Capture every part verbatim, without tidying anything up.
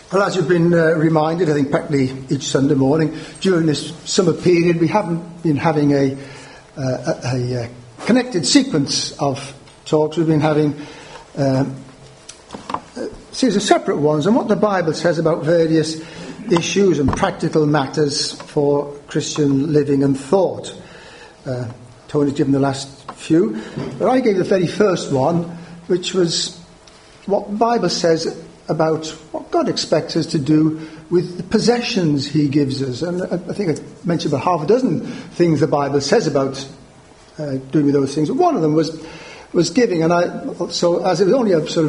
Well, as you've been uh, reminded, I think practically each Sunday morning during this summer period, we haven't been having a, uh, a, a, a connected sequence of talks. We've been having um, a series of separate ones on what the Bible says about various issues and practical matters for Christian living and thought. Uh, Tony's given the last few, but I gave the very first one, which was what the Bible says about what God expects us to do with the possessions he gives us. And I think I mentioned about half a dozen things the Bible says about uh, doing with those things. But one of them was was giving. And I so as it was only a sort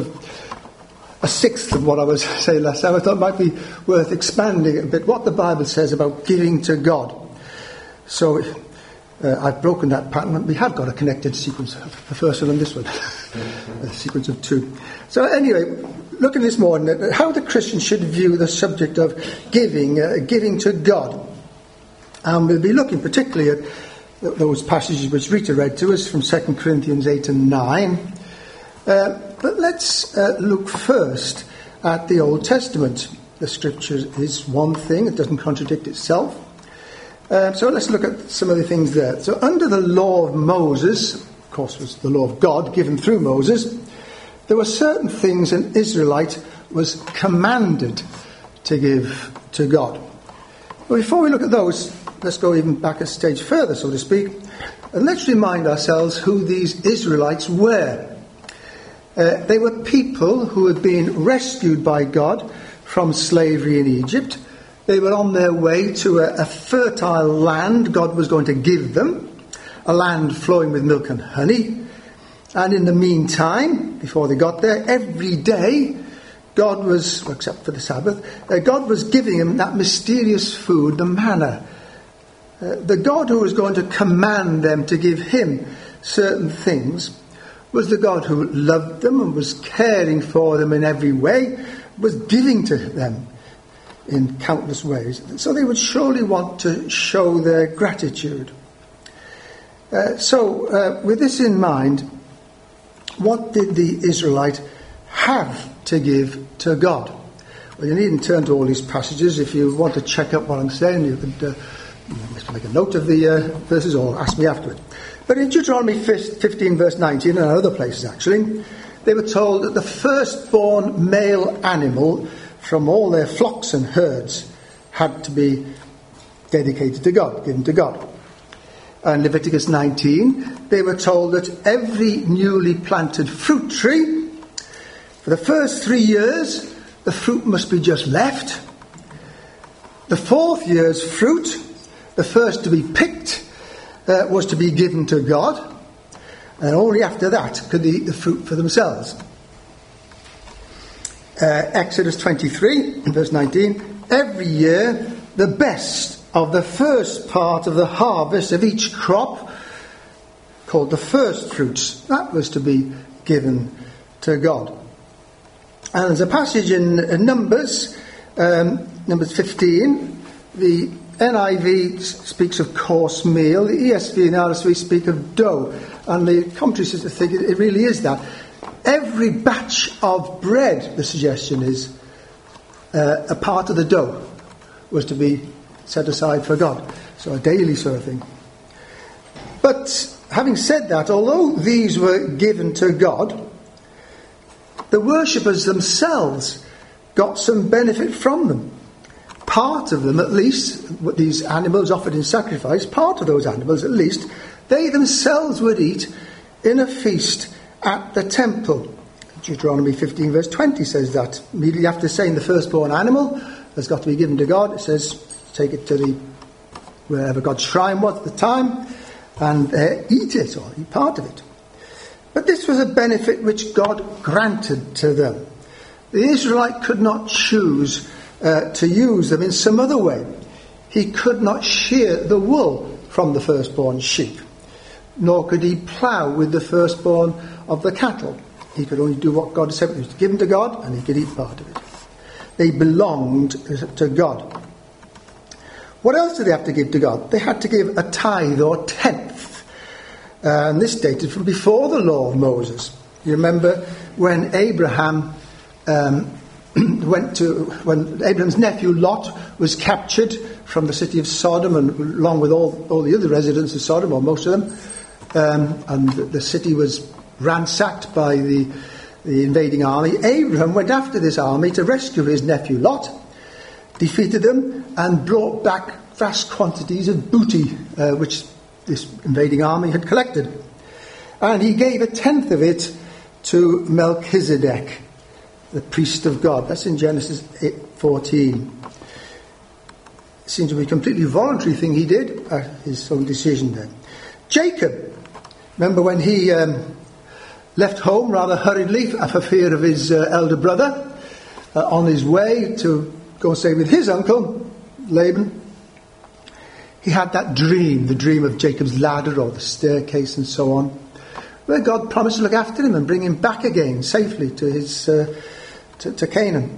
of a sixth of what I was saying last time, I thought it might be worth expanding it a bit, what the Bible says about giving to God. So uh, I've broken that pattern. We have got a connected sequence, the first one and this one, a sequence of two. So anyway, looking this morning at how the Christian should view the subject of giving, uh, giving to God. And we'll be looking particularly at those passages which Rita read to us from Second Corinthians eight and nine. Uh, but let's uh, look first at the Old Testament. The Scripture is one thing, it doesn't contradict itself. Uh, so let's look at some of the things there. So under the law of Moses, of course was the law of God given through Moses, there were certain things an Israelite was commanded to give to God. Well, before we look at those, let's go even back a stage further, so to speak, and let's remind ourselves who these Israelites were. Uh, they were people who had been rescued by God from slavery in Egypt. They were on their way to a, a fertile land God was going to give them, a land flowing with milk and honey. And in the meantime, before they got there, every day, God was, well, except for the Sabbath, uh, God was giving them that mysterious food, the manna. Uh, the God who was going to command them to give him certain things was the God who loved them and was caring for them in every way, was giving to them in countless ways. So they would surely want to show their gratitude. Uh, so, uh, with this in mind, what did the Israelite have to give to God? Well, you needn't turn to all these passages. If you want to check up what I'm saying, you could uh, make a note of the uh, verses or ask me afterward. But in Deuteronomy fifteen, verse nineteen, and other places actually, they were told that the firstborn male animal from all their flocks and herds had to be dedicated to God, given to God. And Leviticus nineteen, they were told that every newly planted fruit tree, for the first three years, the fruit must be just left. The fourth year's fruit, the first to be picked, uh, was to be given to God. And only after that could they eat the fruit for themselves. Uh, Exodus twenty-three, verse nineteen, every year the best of the first part of the harvest of each crop, called the first fruits, that was to be given to God. And there's a passage in, in Numbers, um, Numbers fifteen, the N I V speaks of coarse meal, the E S V and R S V speak of dough, and the commentary says, I think it really is that. Every batch of bread, the suggestion is, uh, a part of the dough was to be set aside for God. So a daily sort of thing. But having said that, although these were given to God, the worshippers themselves got some benefit from them. Part of them, at least, what these animals offered in sacrifice, part of those animals, at least, they themselves would eat in a feast at the temple. Deuteronomy fifteen, verse twenty says that. Immediately after saying the firstborn animal has got to be given to God, it says, take it to the wherever God's shrine was at the time, and uh, eat it, or eat part of it. But this was a benefit which God granted to them. The Israelite could not choose uh, to use them in some other way. He could not shear the wool from the firstborn sheep, nor could he plough with the firstborn of the cattle. He could only do what God said. It was given to God, and he could eat part of it. They belonged to God. What else did they have to give to God? They had to give a tithe or tenth. Uh, and this dated from before the law of Moses. You remember when Abraham um, went to, when Abraham's nephew Lot was captured from the city of Sodom, and along with all, all the other residents of Sodom, or most of them, um, and the, the city was ransacked by the, the invading army, Abraham went after this army to rescue his nephew Lot, defeated them, and brought back vast quantities of booty, uh, which this invading army had collected. And he gave a tenth of it to Melchizedek, the priest of God. That's in Genesis eight fourteen. It seems to be a completely voluntary thing he did, uh, his own decision then. Jacob, remember when he um, left home rather hurriedly for fear of his uh, elder brother, uh, on his way to go and stay with his uncle, Laban. He had that dream, the dream of Jacob's ladder or the staircase and so on, where God promised to look after him and bring him back again safely to his uh, to, to Canaan.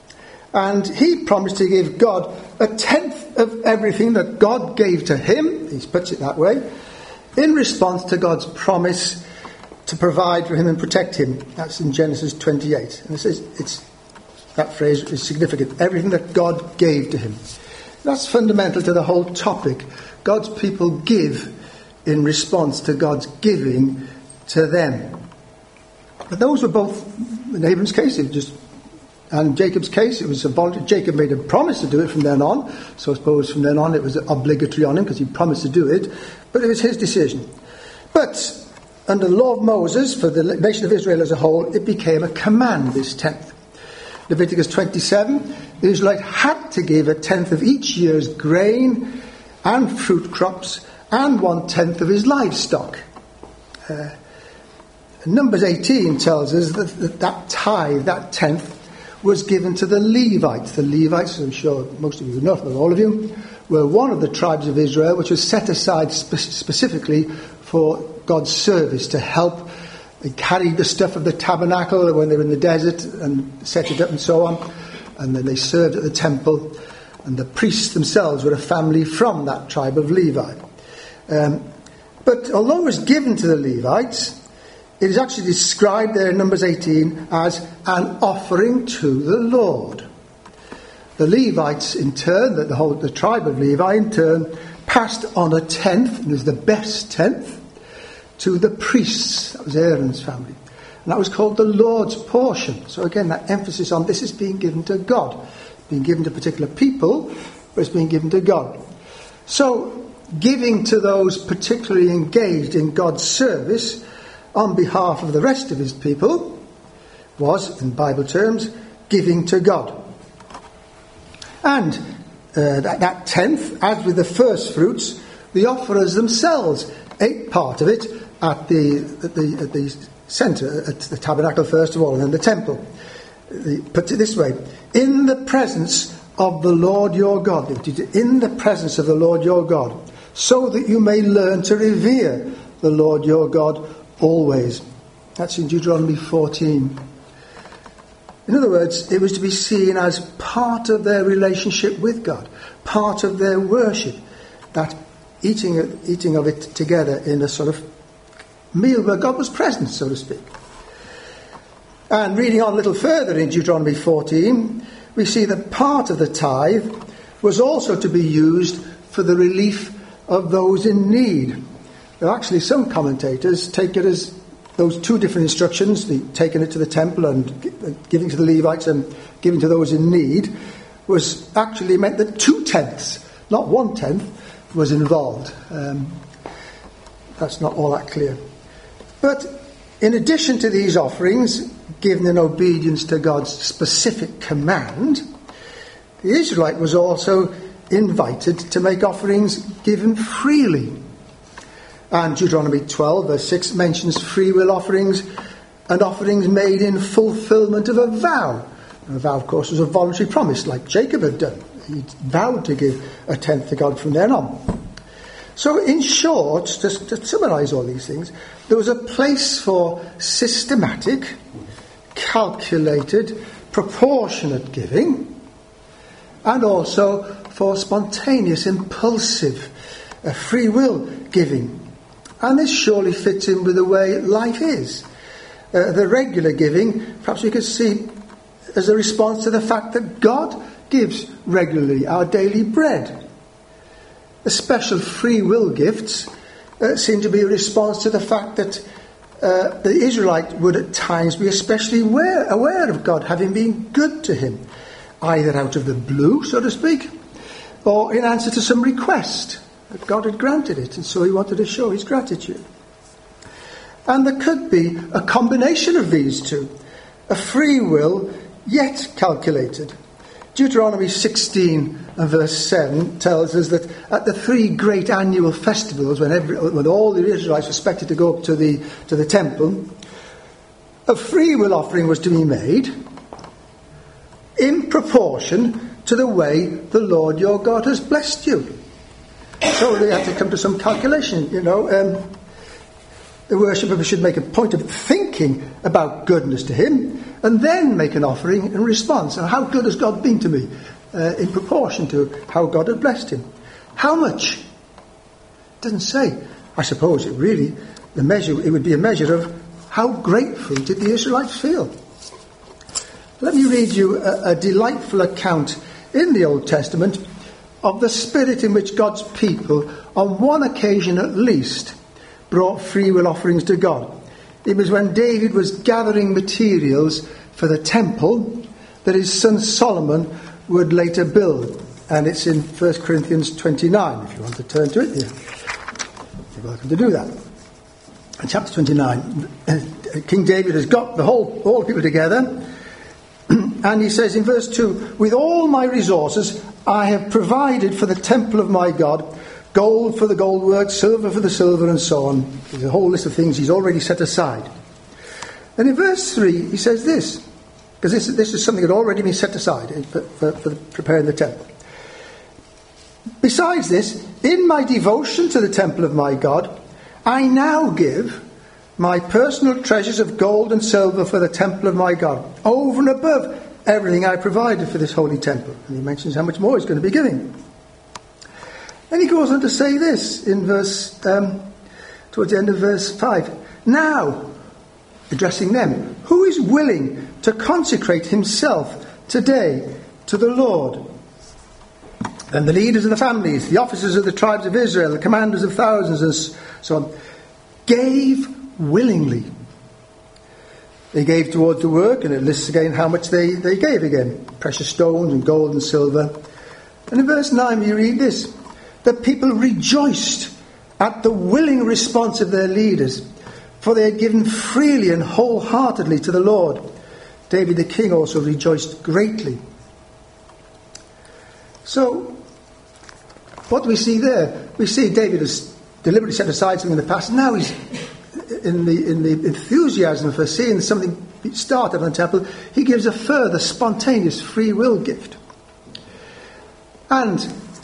And he promised to give God a tenth of everything that God gave to him, he puts it that way, in response to God's promise to provide for him and protect him. That's in Genesis twenty-eight. And it says, it's, that phrase is significant. Everything that God gave to him. That's fundamental to the whole topic. God's people give in response to God's giving to them. But those were both, in Abraham's case, it just, and Jacob's case, it was a voluntary. Jacob made a promise to do it from then on, so I suppose from then on it was obligatory on him because he promised to do it, but it was his decision. But under the law of Moses, for the nation of Israel as a whole, it became a command, this tenth. Leviticus twenty-seven, the Israelite had to give a tenth of each year's grain and fruit crops and one-tenth of his livestock. Uh, Numbers eighteen tells us that, that that tithe, that tenth, was given to the Levites. The Levites, I'm sure most of you know, not all of you, were one of the tribes of Israel which was set aside spe- specifically for God's service, to help. They carried the stuff of the tabernacle when they were in the desert and set it up and so on. And then they served at the temple. And the priests themselves were a family from that tribe of Levi. Um, but although it was given to the Levites, it is actually described there in Numbers eighteen as an offering to the Lord. The Levites, in turn, the, the whole the tribe of Levi, in turn, passed on a tenth, and it was the best tenth, to the priests. That was Aaron's family. And that was called the Lord's portion. So again, that emphasis on this is being given to God. Being given to particular people, but it's being given to God. So, giving to those particularly engaged in God's service on behalf of the rest of his people was, in Bible terms, giving to God. And uh, that, that tenth, as with the first fruits, the offerers themselves ate part of it at the at the, at the centre, at the tabernacle first of all, and then the temple. He puts it this way: in the presence of the Lord your God, in the presence of the Lord your God, so that you may learn to revere the Lord your God always. That's in Deuteronomy fourteen. In other words, it was to be seen as part of their relationship with God, part of their worship, that eating, eating of it together in a sort of meal where God was present, so to speak. And reading on a little further in Deuteronomy fourteen, we see that part of the tithe was also to be used for the relief of those in need. Now, actually, some commentators take it as those two different instructions, the taking it to the temple and giving to the Levites and giving to those in need, was actually meant that two-tenths, not one-tenth, was involved. Um, that's not all that clear. But in addition to these offerings, given in obedience to God's specific command, the Israelite was also invited to make offerings given freely. And Deuteronomy twelve, verse six, mentions free will offerings and offerings made in fulfillment of a vow. And a vow, of course, was a voluntary promise, like Jacob had done. He vowed to give a tenth to God from then on. So, in short, to, to summarise all these things, there was a place for systematic, calculated, proportionate giving, and also for spontaneous, impulsive, uh, free will giving. And this surely fits in with the way life is. Uh, the regular giving, perhaps we could see as a response to the fact that God gives regularly our daily bread. The special free will gifts uh, seem to be a response to the fact that uh, the Israelite would at times be especially aware, aware of God having been good to him, either out of the blue, so to speak, or in answer to some request that God had granted it, and so he wanted to show his gratitude. And there could be a combination of these two, a free will yet calculated. Deuteronomy sixteen and verse seven tells us that at the three great annual festivals, when, every, when all the Israelites were expected to go up to the, to the temple, a free will offering was to be made in proportion to the way the Lord your God has blessed you. So they have to come to some calculation, you know. Um, the worshipper should make a point of thinking about goodness to him, and then make an offering in response. And how good has God been to me uh, in proportion to how God had blessed him? How much? It doesn't say. I suppose it really, the measure, it would be a measure of how grateful did the Israelites feel. Let me read you a, a delightful account in the Old Testament of the spirit in which God's people, on one occasion at least, brought free will offerings to God. It was when David was gathering materials for the temple that his son Solomon would later build. And it's in First Corinthians twenty-nine, if you want to turn to it here. You're welcome to do that. In chapter twenty-nine, King David has got the whole all the people together, and he says in verse two, "With all my resources I have provided for the temple of my God, gold for the gold work, silver for the silver," and so on. There's a whole list of things he's already set aside. And in verse three, he says this, because this, this is something that had already been set aside for, for, for preparing the temple. "Besides this, in my devotion to the temple of my God, I now give my personal treasures of gold and silver for the temple of my God, over and above everything I provided for this holy temple." And he mentions how much more he's going to be giving. Then he goes on to say this in verse, um, towards the end of verse five. "Now," addressing them, "who is willing to consecrate himself today to the Lord?" And the leaders of the families, the officers of the tribes of Israel, the commanders of thousands, and so on, gave willingly. They gave towards the work, and it lists again how much they, they gave again. Precious stones and gold and silver. And in verse nine we read this. "The people rejoiced at the willing response of their leaders, for they had given freely and wholeheartedly to the Lord. David the king also rejoiced greatly." So, what do we see there? We see David has deliberately set aside something in the past. Now he's in the in the enthusiasm for seeing something started on the temple. He gives a further spontaneous free will gift. And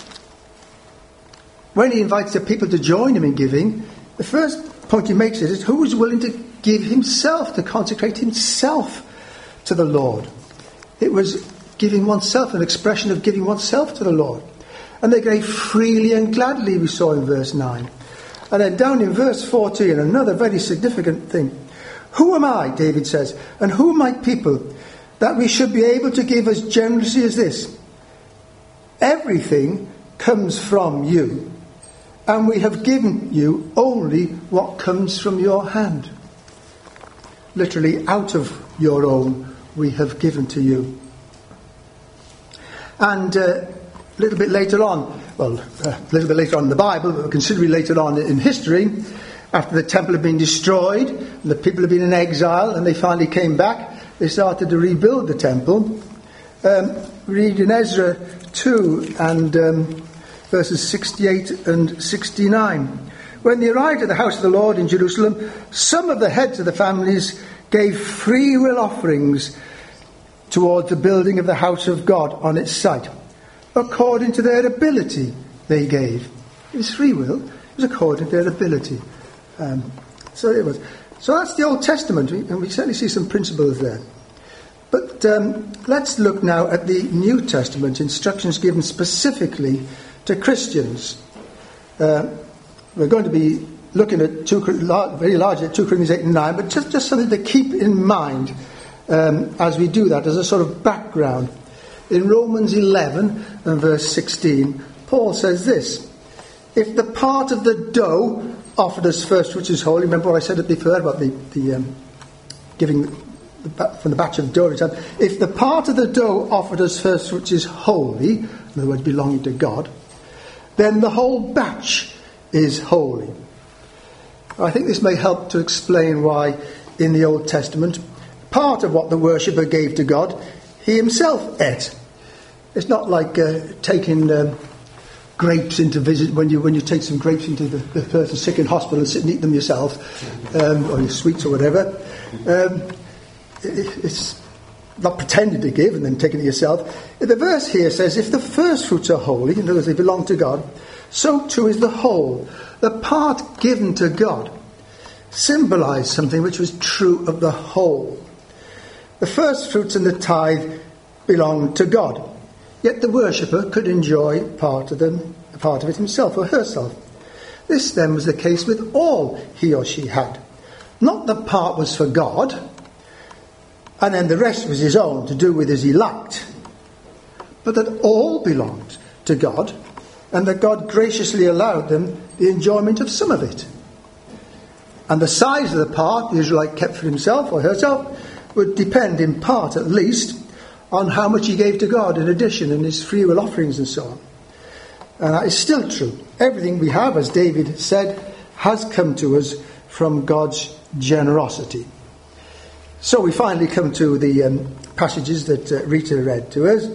when he invites the people to join him in giving, the first point he makes is who is willing to give himself, to consecrate himself to the Lord. It was giving oneself, an expression of giving oneself to the Lord. And they gave freely and gladly, we saw in verse nine. And then down in verse fourteen, another very significant thing. "Who am I," David says, "and who are my people, that we should be able to give as generously as this? Everything comes from you, and we have given you only what comes from your hand." Literally, out of your own we have given to you. And uh, a little bit later on, well, uh, a little bit later on in the Bible, but considerably later on in history, after the temple had been destroyed, and the people had been in exile, and they finally came back, they started to rebuild the temple. Um, read in Ezra two and um, verses sixty-eight and sixty-nine. "When they arrived at the house of the Lord in Jerusalem, some of the heads of the families gave free will offerings towards the building of the house of God on its site. According to their ability they gave." It was free will. It was according to their ability. Um, so it was. So that's the Old Testament, and we certainly see some principles there. But um, let's look now at the New Testament, instructions given specifically to Christians. Uh, we're going to be looking at two, very largely at two Corinthians eight and nine, but just, just something to keep in mind um, as we do that, as a sort of background. In Romans eleven and verse sixteen, Paul says this: if the part of the dough offered as first which is holy, remember what I said before about the, the um, giving the, from the batch of dough, if the part of the dough offered as first which is holy, in other words belonging to God, then the whole batch is holy. I think this may help to explain why in the Old Testament part of what the worshipper gave to God he himself ate. It's not like uh, taking um, grapes into visit when you when you take some grapes into the, the person sick in hospital and sit and eat them yourself, um, or your sweets or whatever. Um, it, it's not pretending to give and then taking it yourself. The verse here says, if the first fruits are holy, in other words they belong to God, so too is the whole. The part given to God symbolised something which was true of the whole. The first fruits and the tithe belonged to God. Yet the worshipper could enjoy part of them, part of it himself or herself. This then was the case with all he or she had. Not that part was for God, and then the rest was his own to do with as he liked, but that all belonged to God, and that God graciously allowed them the enjoyment of some of it. And the size of the part the Israelite kept for himself or herself would depend in part at least on how much he gave to God in addition, and his free will offerings and so on. And that is still true. Everything we have, as David said, has come to us from God's generosity. So we finally come to the um, passages that uh, Rita read to us.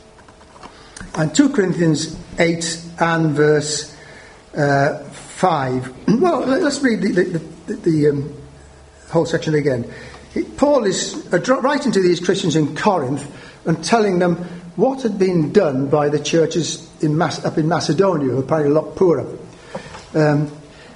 And two Corinthians eight and verse uh, five. Well, let's read the, the, the, the um, whole section again. Paul is writing to these Christians in Corinth and telling them what had been done by the churches in Mas- up in Macedonia, who were probably a lot poorer. Um,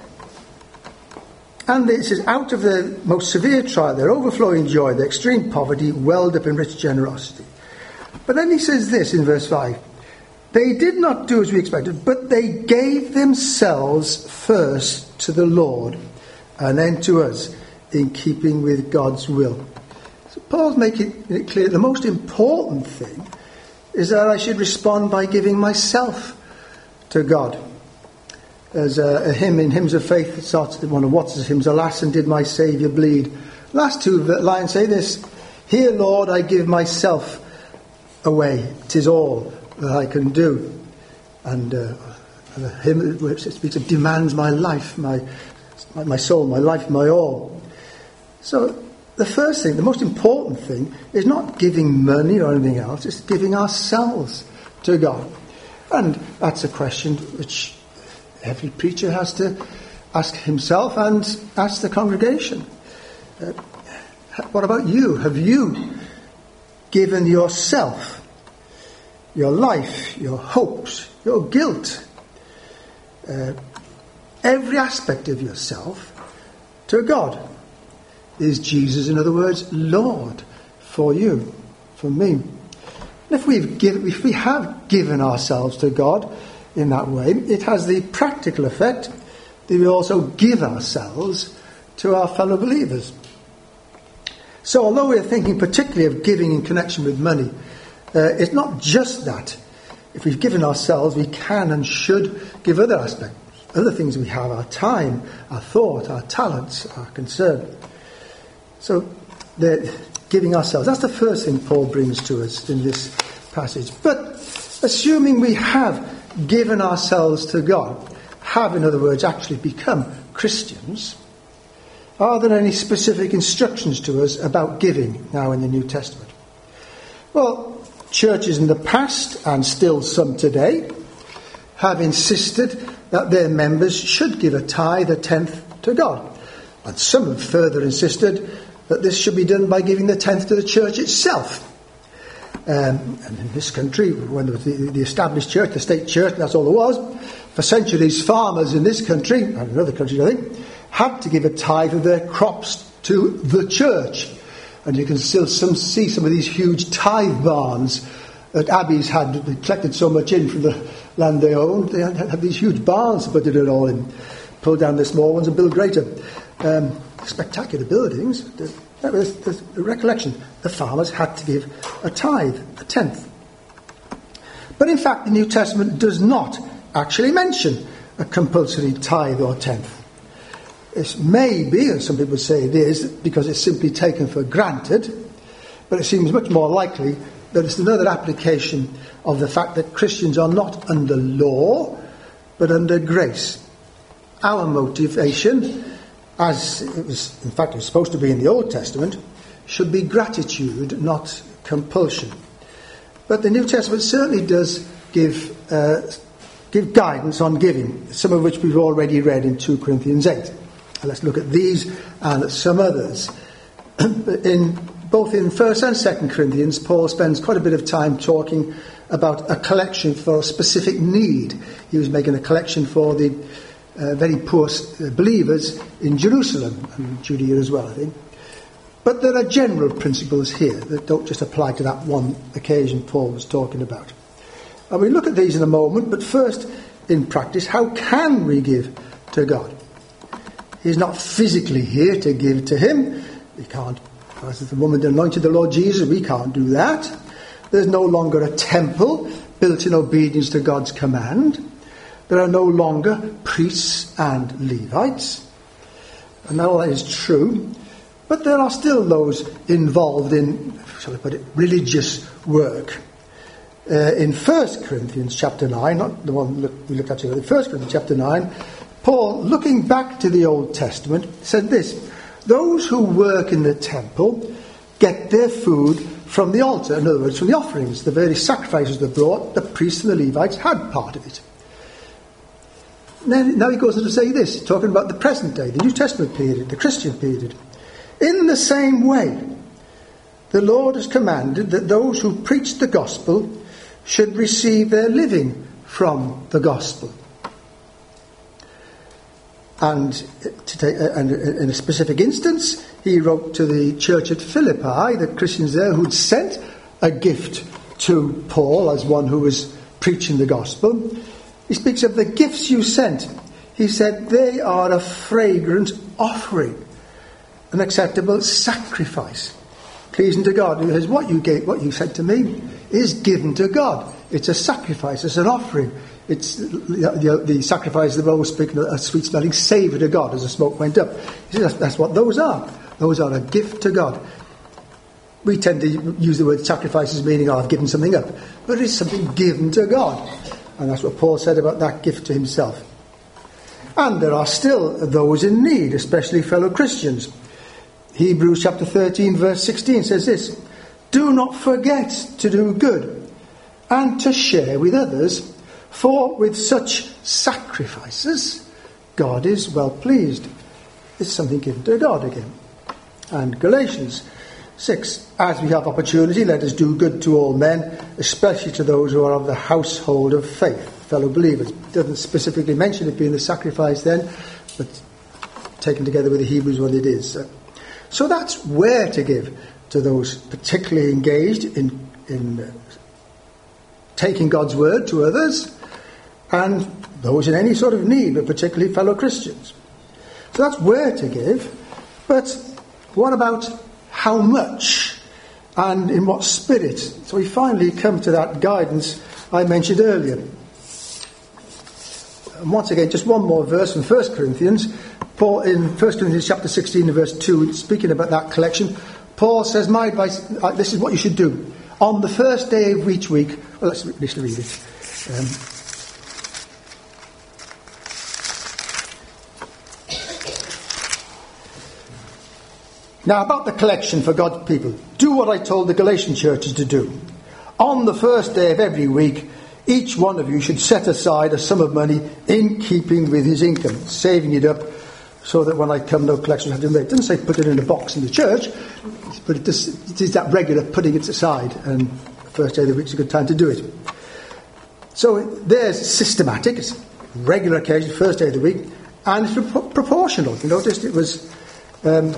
and it says, out of the most severe trial, their overflowing joy, their extreme poverty, welled up in rich generosity. But then he says this in verse five. They did not do as we expected, but they gave themselves first to the Lord and then to us, in keeping with God's will. So Paul's making it clear the most important thing is that I should respond by giving myself to God. There's a, a hymn in Hymns of Faith that starts at one of Watts' hymns, alas, and did my Saviour bleed. Last two lines say this: here, Lord, I give myself away. 'Tis all that I can do. And uh, the hymn which speaks of demands my life, my, my soul, my life, my all. So the first thing, the most important thing, is not giving money or anything else, it's giving ourselves to God. And that's a question which every preacher has to ask himself and ask the congregation. Uh, what about you? Have you given yourself, your life, your hopes, your guilt, uh, every aspect of yourself to God? Is Jesus, in other words, Lord for you, for me? And if we've given, if we have given ourselves to God in that way, it has the practical effect that we also give ourselves to our fellow believers. So although we're thinking particularly of giving in connection with money, uh, it's not just that. If we've given ourselves, we can and should give other aspects, other things we have, our time, our thought, our talents, our concern. So the giving ourselves, that's the first thing Paul brings to us in this passage. But assuming we have given ourselves to God, have, in other words, actually become Christians, are there any specific instructions to us about giving now in the New Testament? Well, churches in the past, and still some today, have insisted that their members should give a tithe, a tenth, to God. And some have further insisted that this should be done by giving the tenth to the church itself. Um, and in this country, when there was the, the established church, the state church, that's all there was, for centuries farmers in this country, and in other countries I think, had to give a tithe of their crops to the church. And you can still some, see some of these huge tithe barns that abbeys had. They collected so much in from the land they owned, they had, had these huge barns to put it all in. Pull down the small ones and build greater. Um, spectacular buildings. The, the, the, the recollection, the farmers had to give a tithe, a tenth. But in fact, the New Testament does not actually mention a compulsory tithe or tenth. It may be, and some people say it is, because it's simply taken for granted, but it seems much more likely that it's another application of the fact that Christians are not under law, but under grace. Our motivation, as it was, in fact, it was supposed to be in the Old Testament, should be gratitude, not compulsion. But the New Testament certainly does give uh, give guidance on giving, some of which we've already read in two Corinthians eight. And let's look at these and some others. in both in First and Second Corinthians, Paul spends quite a bit of time talking about a collection for a specific need. He was making a collection for the uh, very poor believers in Jerusalem and Judea as well, I think. But there are general principles here that don't just apply to that one occasion Paul was talking about. And we look at these in a moment, but first, in practice, how can we give to God? He's not physically here to give to him. We can't, as the woman anointed the Lord Jesus, we can't do that. There's no longer a temple built in obedience to God's command. There are no longer priests and Levites. And all that is true. But there are still those involved in, shall I put it, religious work. Uh, in First Corinthians chapter nine, not the one we looked at today, First Corinthians chapter nine, Paul, looking back to the Old Testament, said this: those who work in the temple get their food from the altar, in other words, from the offerings. The very sacrifices they brought, the priests and the Levites had part of it. Now, now he goes on to say this, talking about the present day, the New Testament period, the Christian period. In the same way, the Lord has commanded that those who preach the gospel should receive their living from the gospel. And, to take, and in a specific instance, he wrote to the church at Philippi, the Christians there who'd sent a gift to Paul as one who was preaching the gospel. He speaks of the gifts you sent. He said they are a fragrant offering, an acceptable sacrifice, pleasing to God. He says, what you gave, what you said to me, is given to God. It's a sacrifice. It's an offering. It's the, the, the sacrifice of the always speaking of a sweet-smelling savour to God as the smoke went up. He says, that's, that's what those are. Those are a gift to God. We tend to use the word sacrifice as meaning, oh, I've given something up, but it's something given to God, and that's what Paul said about that gift to himself. And there are still those in need, especially fellow Christians. Hebrews chapter thirteen verse sixteen says this: do not forget to do good and to share with others, for with such sacrifices God is well pleased. It's something given to God again. And Galatians six, as we have opportunity, let us do good to all men, especially to those who are of the household of faith, fellow believers. It doesn't specifically mention it being the sacrifice then, but taken together with the Hebrews what it is. So that's where to give to those particularly engaged in, in uh, taking God's word to others, and those in any sort of need, but particularly fellow Christians. So that's where to give. But what about how much and in what spirit? So we finally come to that guidance I mentioned earlier. And once again, just one more verse from First Corinthians. Paul, in First Corinthians chapter sixteen and verse two, speaking about that collection, Paul says, my advice, uh, this is what you should do. On the first day of each week, well, let's, let's read it. Um, Now, about the collection for God's people, do what I told the Galatian churches to do. On the first day of every week, each one of you should set aside a sum of money in keeping with his income, saving it up so that when I come, no collection will have to be made. It doesn't say put it in a box in the church, but it, does, it is that regular putting it aside, and the first day of the week is a good time to do it. So there's systematic, it's regular occasion, first day of the week, and it's pro- proportional. You noticed it was Um,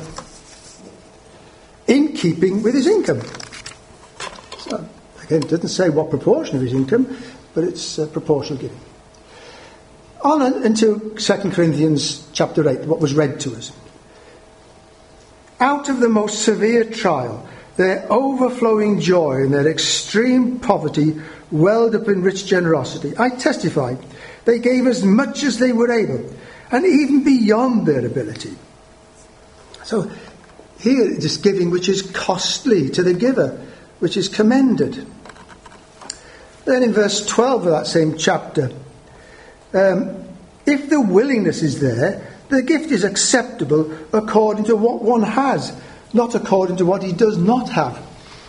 in keeping with his income. So, again, it doesn't say what proportion of his income, but it's uh, proportional giving. On into Second Corinthians chapter eight, what was read to us. Out of the most severe trial, their overflowing joy and their extreme poverty welled up in rich generosity. I testify, they gave as much as they were able, and even beyond their ability. So here it is giving which is costly to the giver, which is commended. Then in verse twelve of that same chapter, um, if the willingness is there, the gift is acceptable according to what one has, not according to what he does not have.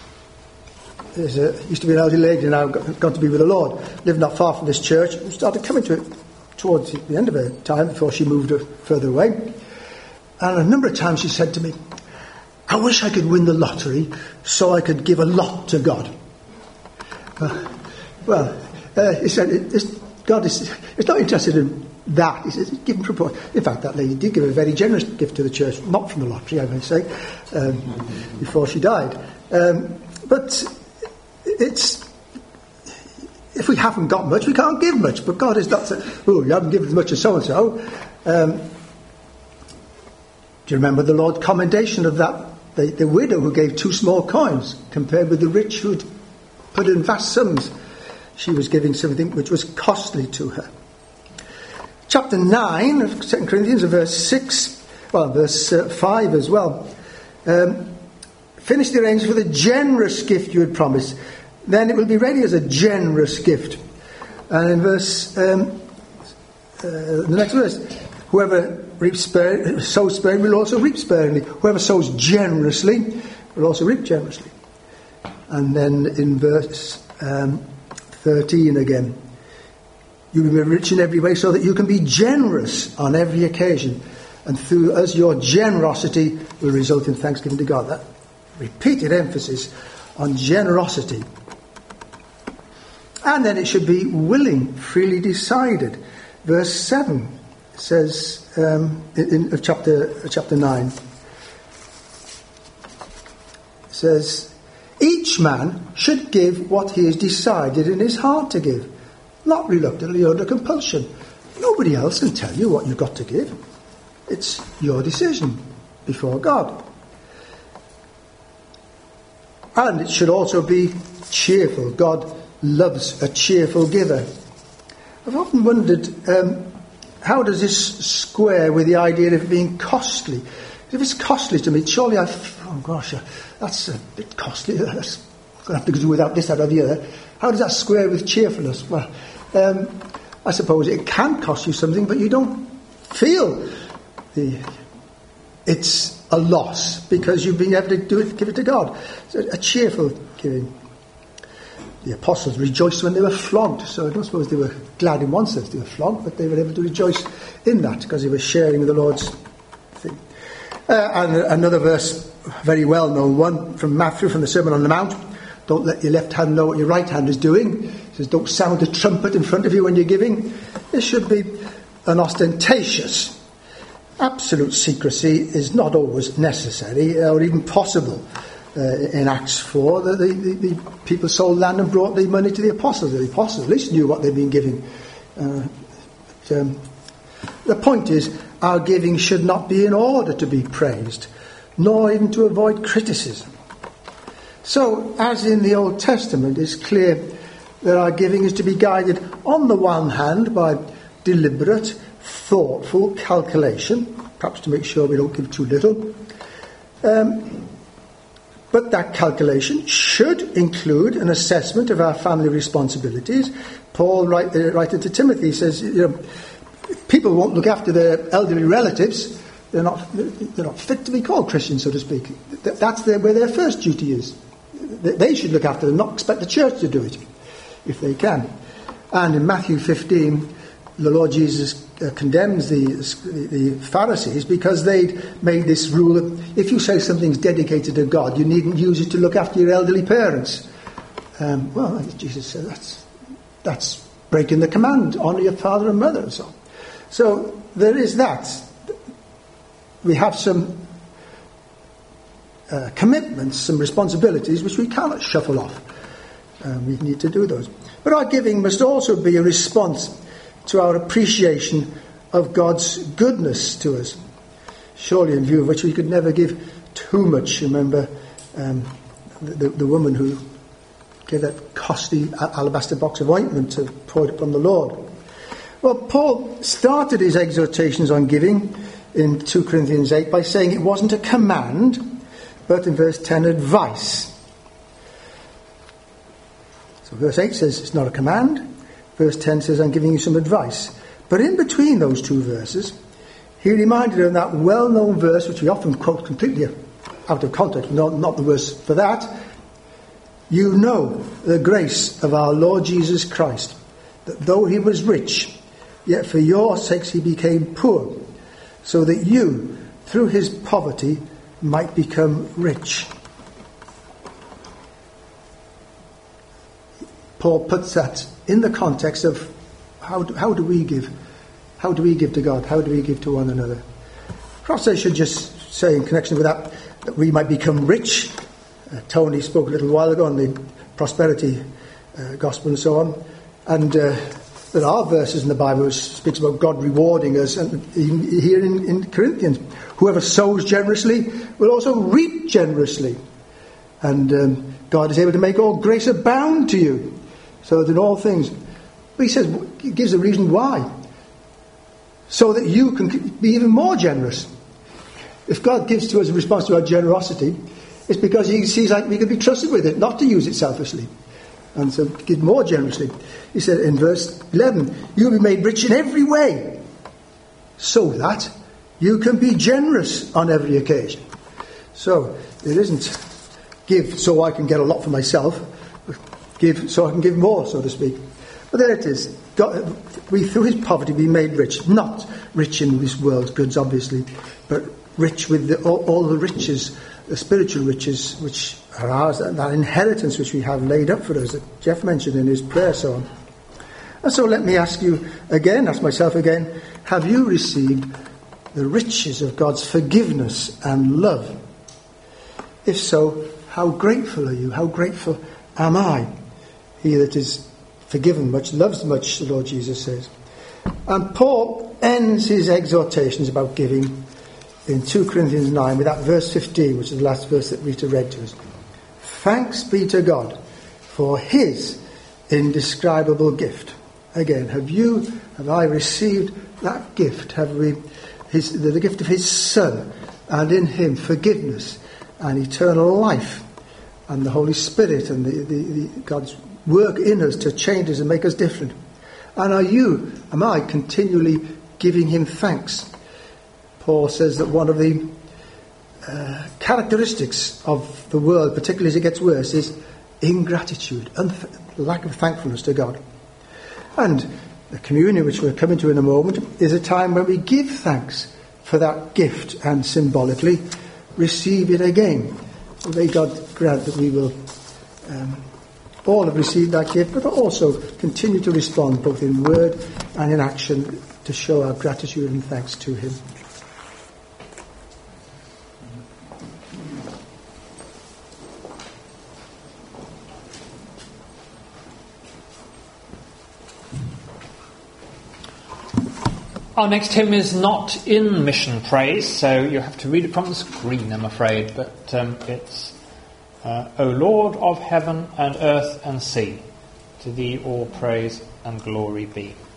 There's a, used to be an elderly lady, now got, got to be with the Lord, lived not far from this church, and started coming to it towards the end of her time before she moved further away. And a number of times she said to me, I wish I could win the lottery so I could give a lot to God. Uh, well, uh, he said, it, it's, God is it's not interested in that. He says, give him proportion. In fact, that lady did give a very generous gift to the church, not from the lottery, I may say, um, before she died. Um, but it's, if we haven't got much, we can't give much. But God is not saying, oh, you haven't given as much as so-and-so. Um, do you remember the Lord's commendation of that? The, the widow who gave two small coins compared with the rich who'd put in vast sums. She was giving something which was costly to her. Chapter nine of Second Corinthians, verse six, well, verse uh, five as well. Um, Finish the arrangements for the generous gift you had promised. Then it will be ready as a generous gift. And in verse, um, uh, the next verse, whoever reaps spare, sows sparingly will also reap sparingly. Whoever sows generously will also reap generously. And then in verse um, thirteen again, you will be rich in every way so that you can be generous on every occasion. And through us your generosity will result in thanksgiving to God. That repeated emphasis on generosity. And then it should be willing, freely decided. Verse seven says, um, in, in of chapter uh, chapter nine, says, each man should give what he has decided in his heart to give, not reluctantly or under compulsion. Nobody else can tell you what you've got to give. It's your decision before God. And it should also be cheerful. God loves a cheerful giver. I've often wondered, um, how does this square with the idea of it being costly? If it's costly to me, surely I, oh gosh, that's a bit costly. That's going to have to do without this, that, or the other. How does that square with cheerfulness? Well, um, I suppose it can cost you something, but you don't feel the, it's a loss because you've been able to do it, give it to God. So a cheerful giving. The apostles rejoiced when they were flogged, so I don't suppose they were glad in one sense they were flogged, but they were able to rejoice in that because they were sharing the Lord's thing. Uh, and another verse, very well known one from Matthew, from the Sermon on the Mount. Don't let your left hand know what your right hand is doing. It says, don't sound a trumpet in front of you when you're giving. It should be an ostentatious. Absolute secrecy is not always necessary or even possible. Uh, in Acts four, the, the, the people sold land and brought the money to the apostles. The apostles at least knew what they'd been giving. Uh, but, um, the point is, our giving should not be in order to be praised, nor even to avoid criticism. So, as in the Old Testament, it's clear that our giving is to be guided, on the one hand, by deliberate, thoughtful calculation, perhaps to make sure we don't give too little. Um, But that calculation should include an assessment of our family responsibilities. Paul, write, uh, writing to Timothy, says, you know, people won't look after their elderly relatives. They're not, they're not fit to be called Christians, so to speak. That's their, where their first duty is. They should look after them, not expect the church to do it, if they can. And in Matthew fifteen, the Lord Jesus uh, condemns the, the Pharisees because they'd made this rule that if you say something's dedicated to God, you needn't use it to look after your elderly parents. Um, well, Jesus said that's that's breaking the command, honour your father and mother and so on. So there is that. We have some uh, commitments, some responsibilities which we cannot shuffle off. Um, we need to do those. But our giving must also be a response to our appreciation of God's goodness to us. Surely in view of which we could never give too much. Remember um, the, the woman who gave that costly alabaster box of ointment to pour it upon the Lord. Well, Paul started his exhortations on giving in two Corinthians eight by saying it wasn't a command, but in verse ten, advice. So verse eight says it's not a command. Verse ten says I'm giving you some advice. But in between those two verses, he reminded them that well-known verse, which we often quote completely out of context, not, not the verse for that. You know the grace of our Lord Jesus Christ, that though he was rich, yet for your sakes he became poor, so that you, through his poverty, might become rich. Paul puts that in the context of how do, how do we give? How do we give to God? How do we give to one another? Perhaps I should just say in connection with that, that we might become rich. Uh, Tony spoke a little while ago on the prosperity uh, gospel and so on. And uh, there are verses in the Bible which speaks about God rewarding us. And here in, in Corinthians, whoever sows generously will also reap generously. And um, God is able to make all grace abound to you, so that in all things. But he says, he gives a reason why. So that you can be even more generous. If God gives to us a response to our generosity, it's because he sees like we can be trusted with it, not to use it selfishly. And so give more generously. He said in verse eleven, you'll be made rich in every way, so that you can be generous on every occasion. So it isn't give so I can get a lot for myself, give so I can give more, so to speak. But there it is. God, we, through his poverty, be made rich. Not rich in this world's goods, obviously, but rich with the, all, all the riches, the spiritual riches, which are ours, that, that inheritance which we have laid up for us, that Jeff mentioned in his prayer song. And so let me ask you again, ask myself again, have you received the riches of God's forgiveness and love? If so, how grateful are you? How grateful am I? He that is forgiven much, loves much, the Lord Jesus says. And Paul ends his exhortations about giving in two Corinthians nine with that verse fifteen, which is the last verse that Rita read to us. Thanks be to God for his indescribable gift. Again, have you, have I received that gift? Have we, his, the, the gift of his Son, and in him forgiveness and eternal life, and the Holy Spirit and the, the, the God's work in us to change us and make us different. And are you, am I, continually giving him thanks? Paul says that one of the uh, characteristics of the world, particularly as it gets worse, is ingratitude, unth- lack of thankfulness to God. And the communion, which we're coming to in a moment, is a time when we give thanks for that gift and symbolically receive it again. So may God grant that we will um, all have received that gift, but also continue to respond both in word and in action to show our gratitude and thanks to him. Our next hymn is not in mission praise, so you have to read it from the screen, I'm afraid, but um, it's Uh, O Lord of heaven and earth and sea, to thee all praise and glory be.